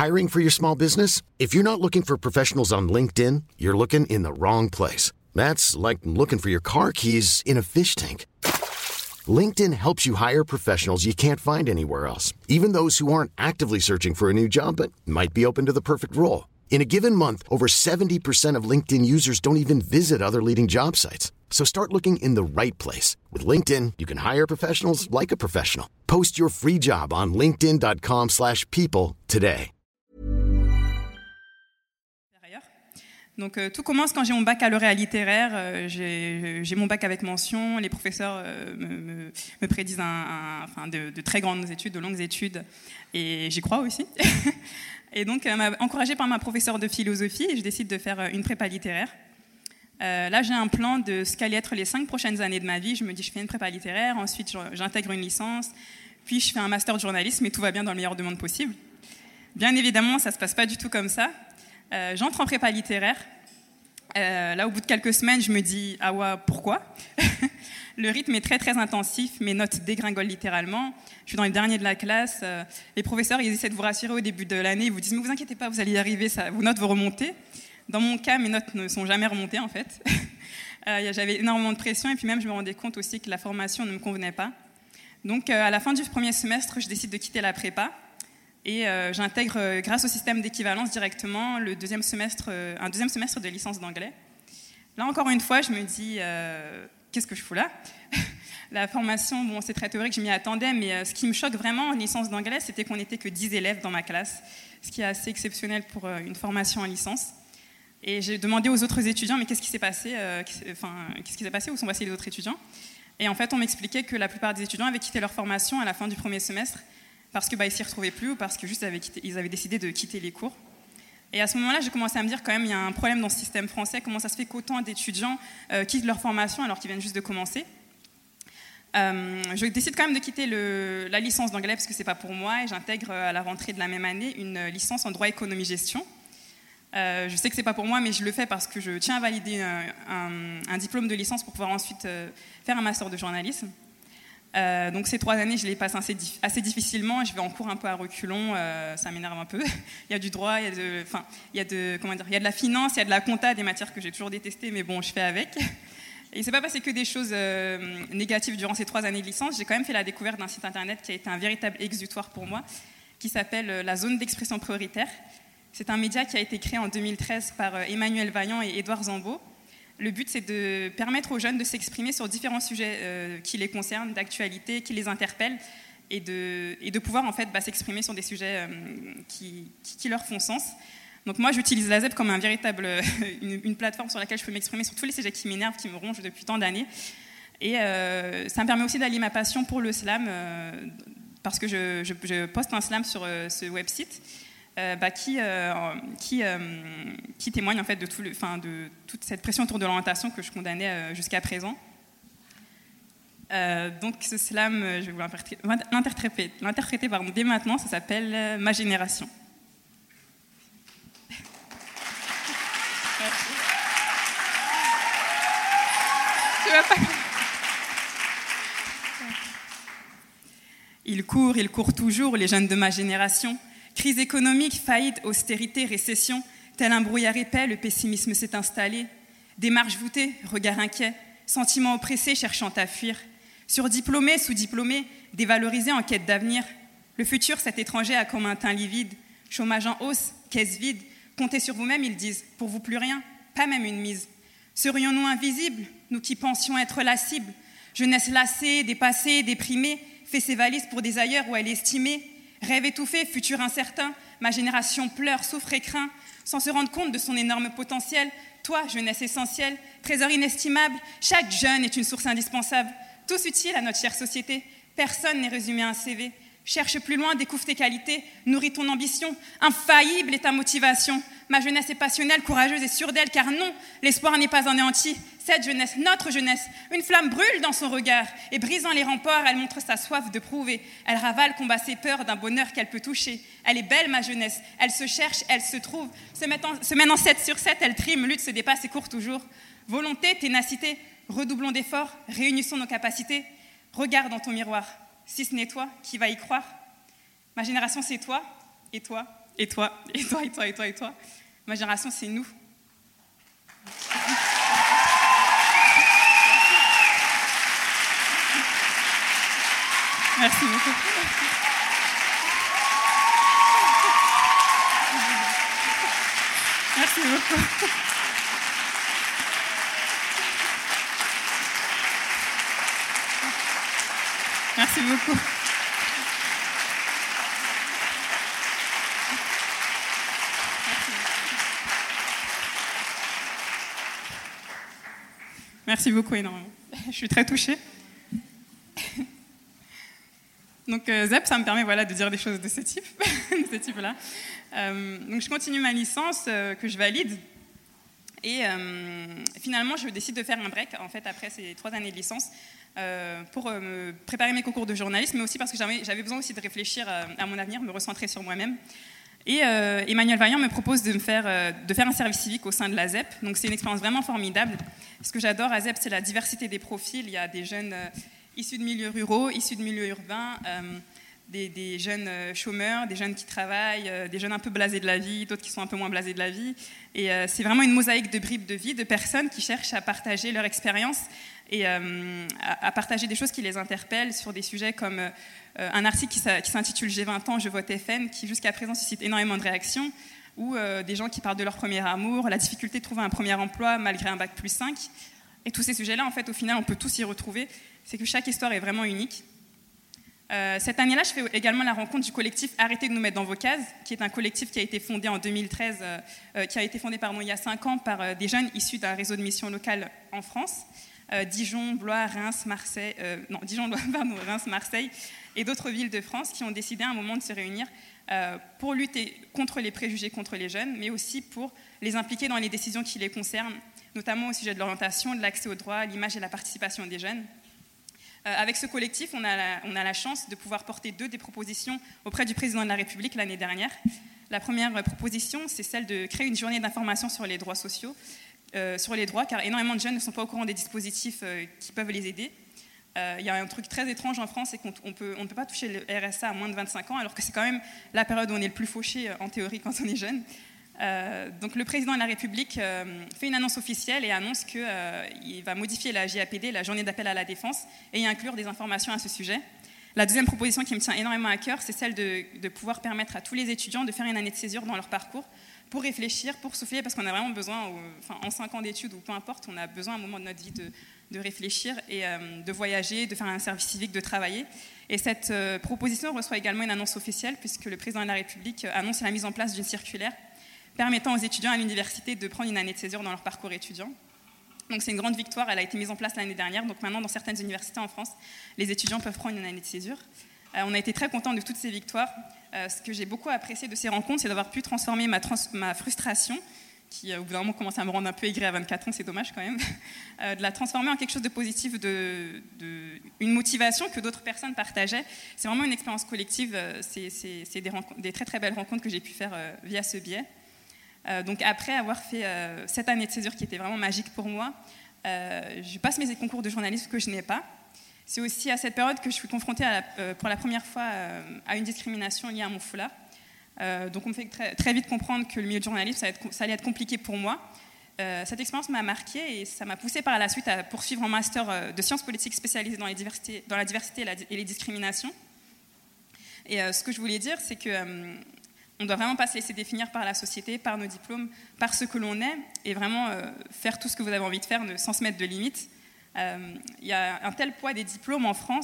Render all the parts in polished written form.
Hiring for your small business? If you're not looking for professionals on LinkedIn, you're looking in the wrong place. That's like looking for your car keys in a fish tank. LinkedIn helps you hire professionals you can't find anywhere else, even those who aren't actively searching for a new job but might be open to the perfect role. In a given month, over 70% of LinkedIn users don't even visit other leading job sites. So start looking in the right place. With LinkedIn, you can hire professionals like a professional. Post your free job on linkedin.com/people today. Donc tout commence quand j'ai mon baccalauréat littéraire. J'ai mon bac avec mention. Les professeurs me prédisent de très grandes études, de longues études. Et j'y crois aussi. Et donc, encouragée par ma professeure de philosophie, je décide de faire une prépa littéraire. Là, j'ai un plan de ce qu'allaient être les 5 prochaines années de ma vie. Je me dis, je fais une prépa littéraire, ensuite j'intègre une licence, puis je fais un master de journalisme, et tout va bien dans le meilleur des mondes possible. Bien évidemment, ça ne se passe pas du tout comme ça. J'entre en prépa littéraire. Là, au bout de quelques semaines, je me dis, ah ouais, pourquoi? Le rythme est très, très intensif. Mes notes dégringolent littéralement. Je suis dans les derniers de la classe. Les professeurs, ils essaient de vous rassurer au début de l'année. Ils vous disent, mais vous inquiétez pas, vous allez y arriver, vos notes vont remonter. Dans mon cas, mes notes ne sont jamais remontées, en fait. J'avais énormément de pression. Et puis même, je me rendais compte aussi que la formation ne me convenait pas. Donc, à la fin du premier semestre, je décide de quitter la prépa. Et j'intègre, grâce au système d'équivalence directement, un deuxième semestre de licence d'anglais. Là, encore une fois, je me dis, qu'est-ce que je fous là? La formation, bon, c'est très théorique, je m'y attendais, mais ce qui me choque vraiment en licence d'anglais, c'était qu'on n'était que 10 élèves dans ma classe, ce qui est assez exceptionnel pour une formation en licence. Et j'ai demandé aux autres étudiants, mais qu'est-ce qui s'est passé? Qu'est-ce qui s'est passé? Où sont passés les autres étudiants? Et en fait, on m'expliquait que la plupart des étudiants avaient quitté leur formation à la fin du premier semestre, parce qu'ils ne s'y retrouvaient plus ou parce que juste ils avaient décidé de quitter les cours. Et à ce moment-là, j'ai commencé à me dire quand même il y a un problème dans ce système français. Comment ça se fait qu'autant d'étudiants quittent leur formation alors qu'ils viennent juste de commencer? Je décide quand même de quitter la licence d'anglais parce que ce n'est pas pour moi et j'intègre à la rentrée de la même année une licence en droit économie-gestion. Je sais que ce n'est pas pour moi, mais je le fais parce que je tiens à valider un diplôme de licence pour pouvoir ensuite faire un master de journalisme. Donc ces 3 années, je les passe assez difficilement. Je vais en cours un peu à reculons, ça m'énerve un peu. Il y a du droit, il y a de la finance, il y a de la compta, des matières que j'ai toujours détestées, mais bon, je fais avec. Et il ne s'est pas passé que des choses négatives durant ces 3 années de licence. J'ai quand même fait la découverte d'un site internet qui a été un véritable exutoire pour moi, qui s'appelle la Zone d'expression prioritaire. C'est un média qui a été créé en 2013 par Emmanuel Vaillant et Édouard Zambeau. Le but, c'est de permettre aux jeunes de s'exprimer sur différents sujets qui les concernent, d'actualité, qui les interpellent, et de pouvoir en fait s'exprimer sur des sujets qui leur font sens. Donc moi, j'utilise la ZEP comme une plateforme sur laquelle je peux m'exprimer sur tous les sujets qui m'énervent, qui me rongent depuis tant d'années. Et ça me permet aussi d'allier ma passion pour le slam, parce que je poste un slam sur ce website. Qui témoigne en fait de toute cette pression autour de l'orientation que je condamnais jusqu'à présent. Donc ce slam, je vais vous l'interpréter dès maintenant, ça s'appelle Ma génération. Ils courent toujours, les jeunes de ma génération. Crise économique, faillite, austérité, récession, tel un brouillard épais, le pessimisme s'est installé. Démarche voûtée, regard inquiet, sentiments oppressés cherchant à fuir. Surdiplômés, sous-diplômés, dévalorisés en quête d'avenir. Le futur, cet étranger a comme un teint livide. Chômage en hausse, caisse vide. Comptez sur vous-même, ils disent. Pour vous, plus rien, pas même une mise. Serions-nous invisibles, nous qui pensions être la cible? Jeunesse lassée, dépassée, déprimée, fait ses valises pour des ailleurs où elle est estimée. Rêve étouffé, futur incertain, ma génération pleure, souffre et craint, sans se rendre compte de son énorme potentiel. Toi, jeunesse essentielle, trésor inestimable, chaque jeune est une source indispensable, tous utiles à notre chère société. Personne n'est résumé à un CV. Cherche plus loin, découvre tes qualités, nourris ton ambition. Infaillible est ta motivation. Ma jeunesse est passionnelle, courageuse et sûre d'elle, car non, l'espoir n'est pas anéanti. Cette jeunesse, notre jeunesse, une flamme brûle dans son regard, et brisant les remparts, elle montre sa soif de prouver. Elle ravale, combat ses peurs d'un bonheur qu'elle peut toucher. Elle est belle, ma jeunesse, elle se cherche, elle se trouve. Se mène en 7 sur 7, elle trime, lutte, se dépasse et court toujours. Volonté, ténacité, redoublons d'efforts, réunissons nos capacités. Regarde dans ton miroir, si ce n'est toi, qui va y croire? Ma génération, c'est toi, et toi, et toi, et toi, et toi, et toi, et toi. Ma génération, c'est nous. Merci beaucoup. Merci beaucoup. Merci beaucoup. Merci beaucoup énormément. Je suis très touchée. Donc ZEP, ça me permet de dire des choses de ce type, de ce type-là. Donc je continue ma licence que je valide. Et finalement, je décide de faire un break, en fait, après ces 3 années de licence, pour me préparer mes concours de journalisme, mais aussi parce que j'avais besoin aussi de réfléchir à mon avenir, me recentrer sur moi-même. Et Emmanuel Vaillant me propose de faire un service civique au sein de la ZEP. Donc c'est une expérience vraiment formidable. Ce que j'adore à ZEP, c'est la diversité des profils. Il y a des jeunes issus de milieux ruraux, issus de milieux urbains, des jeunes chômeurs, des jeunes qui travaillent, des jeunes un peu blasés de la vie, d'autres qui sont un peu moins blasés de la vie. Et c'est vraiment une mosaïque de bribes de vie, de personnes qui cherchent à partager leur expérience et à partager des choses qui les interpellent sur des sujets comme un article qui s'intitule « J'ai 20 ans, je vote FN », qui jusqu'à présent suscite énormément de réactions, ou des gens qui parlent de leur premier amour, la difficulté de trouver un premier emploi malgré un bac plus 5. Et tous ces sujets-là, en fait, au final, on peut tous y retrouver. C'est que chaque histoire est vraiment unique. Cette année-là, je fais également la rencontre du collectif Arrêtez de nous mettre dans vos cases, qui est un collectif qui a été fondé en 2013, qui a été fondé il y a 5 ans par des jeunes issus d'un réseau de missions locales en France, Dijon, Blois, Reims, Marseille, Reims, Marseille et d'autres villes de France qui ont décidé à un moment de se réunir pour lutter contre les préjugés contre les jeunes, mais aussi pour les impliquer dans les décisions qui les concernent, notamment au sujet de l'orientation, de l'accès aux droits, l'image et la participation des jeunes. Avec ce collectif, on a la chance de pouvoir porter 2 des propositions auprès du président de la République l'année dernière. La première proposition, c'est celle de créer une journée d'information sur les droits sociaux, sur les droits, car énormément de jeunes ne sont pas au courant des dispositifs qui peuvent les aider. Il y a un truc très étrange en France, c'est qu'on ne peut pas toucher le RSA à moins de 25 ans, alors que c'est quand même la période où on est le plus fauché en théorie quand on est jeune. Donc le président de la République fait une annonce officielle et annonce qu'il va modifier la JAPD, la journée d'appel à la défense, et y inclure des informations à ce sujet. La deuxième proposition qui me tient énormément à cœur, c'est celle de pouvoir permettre à tous les étudiants de faire une année de césure dans leur parcours pour réfléchir, pour souffler, parce qu'on a vraiment besoin, en 5 ans d'études ou peu importe, on a besoin à un moment de notre vie de réfléchir et de voyager, de faire un service civique, de travailler. Et cette proposition reçoit également une annonce officielle, puisque le président de la République annonce la mise en place d'une circulaire permettant aux étudiants à l'université de prendre une année de césure dans leur parcours étudiant. Donc c'est une grande victoire, elle a été mise en place l'année dernière, donc maintenant dans certaines universités en France, les étudiants peuvent prendre une année de césure. On a été très contents de toutes ces victoires. Ce que j'ai beaucoup apprécié de ces rencontres, c'est d'avoir pu transformer ma frustration, qui au bout d'un moment commence à me rendre un peu aigrie à 24 ans, c'est dommage quand même, de la transformer en quelque chose de positif, une motivation que d'autres personnes partageaient. C'est vraiment une expérience collective, c'est des très très belles rencontres que j'ai pu faire via ce biais. Donc après avoir fait cette année de césure qui était vraiment magique pour moi, je passe mes concours de journalisme que je n'ai pas. C'est aussi à cette période que je suis confrontée pour la première fois à une discrimination liée à mon foulard. Donc on me fait très vite comprendre que le milieu de journalisme, ça allait être compliqué pour moi. Cette expérience m'a marquée et ça m'a poussée par la suite à poursuivre un master de sciences politiques spécialisé dans la diversité et les discriminations. Et ce que je voulais dire, c'est que on ne doit vraiment pas se laisser définir par la société, par nos diplômes, par ce que l'on est, et vraiment faire tout ce que vous avez envie de faire sans se mettre de limites. Il y a un tel poids des diplômes en France,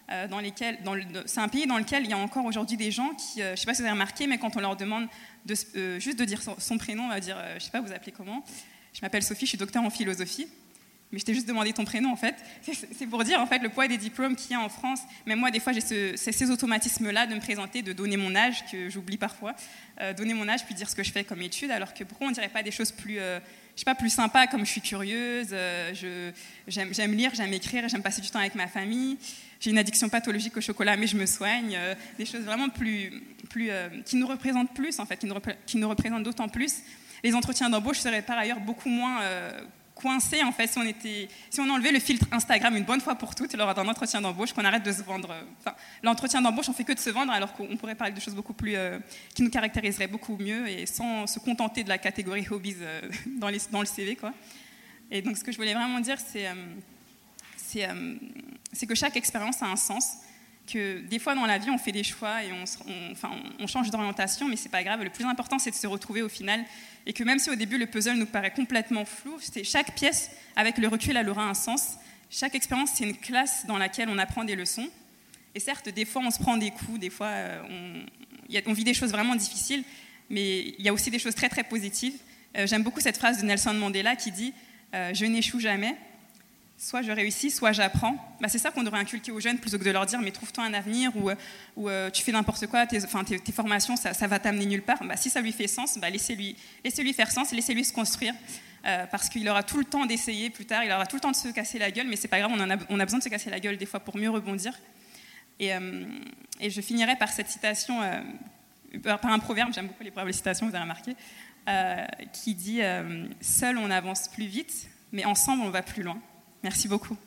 c'est un pays dans lequel il y a encore aujourd'hui des gens qui, je ne sais pas si vous avez remarqué, mais quand on leur demande juste de dire son prénom, on va dire, je ne sais pas, vous appelez comment ? Je m'appelle Sophie, je suis docteur en philosophie. Mais je t'ai juste demandé ton prénom, en fait. C'est pour dire, en fait, le poids des diplômes qu'il y a en France. Même moi, des fois, j'ai ces automatismes-là de me présenter, de donner mon âge, que j'oublie parfois. Donner mon âge, puis dire ce que je fais comme étude, alors que pourquoi on ne dirait pas des choses plus, plus sympas, comme je suis curieuse, j'aime lire, j'aime écrire, j'aime passer du temps avec ma famille. J'ai une addiction pathologique au chocolat, mais je me soigne. Des choses vraiment qui nous représentent plus, en fait, qui nous représentent d'autant plus. Les entretiens d'embauche seraient par ailleurs beaucoup moins coincés, en fait, si on enlevait le filtre Instagram une bonne fois pour toutes lors d'un entretien d'embauche, qu'on arrête de se vendre. L'entretien d'embauche, on fait que de se vendre, alors qu'on pourrait parler de choses beaucoup plus qui nous caractériseraient beaucoup mieux et sans se contenter de la catégorie hobbies dans le CV, quoi. Et donc, ce que je voulais vraiment dire, c'est que chaque expérience a un sens. Que des fois dans la vie on fait des choix et on change d'orientation, mais c'est pas grave, le plus important c'est de se retrouver au final, et que même si au début le puzzle nous paraît complètement flou, chaque pièce avec le recul elle aura un sens. Chaque expérience c'est une classe dans laquelle on apprend des leçons, et certes des fois on se prend des coups, des fois on vit des choses vraiment difficiles, mais il y a aussi des choses très très positives. J'aime beaucoup cette phrase de Nelson Mandela qui dit je n'échoue jamais. Soit je réussis, soit j'apprends. C'est ça qu'on devrait inculquer aux jeunes, plutôt que de leur dire mais trouve-toi un avenir ou tu fais n'importe quoi, tes formations, ça va t'amener nulle part. Si ça lui fait sens, laissez-lui faire sens, laissez-lui se construire, parce qu'il aura tout le temps d'essayer plus tard, il aura tout le temps de se casser la gueule, mais c'est pas grave, on a besoin de se casser la gueule des fois pour mieux rebondir. Et je finirai par cette citation, par un proverbe, j'aime beaucoup les proverbes et les citations, vous avez remarqué, qui dit « Seul on avance plus vite, mais ensemble on va plus loin ». Merci beaucoup.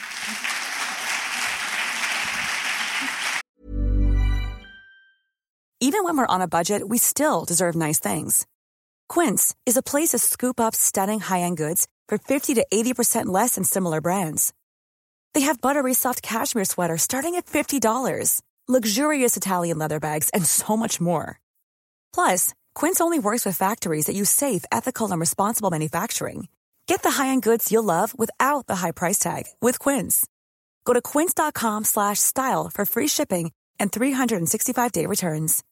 Even when we're on a budget, we still deserve nice things. Quince is a place to scoop up stunning high-end goods for 50 to 80% less than similar brands. They have buttery soft cashmere sweaters starting at $50, luxurious Italian leather bags, and so much more. Plus, Quince only works with factories that use safe, ethical, and responsible manufacturing. Get the high-end goods you'll love without the high price tag with Quince. Go to quince.com/style for free shipping and 365-day returns.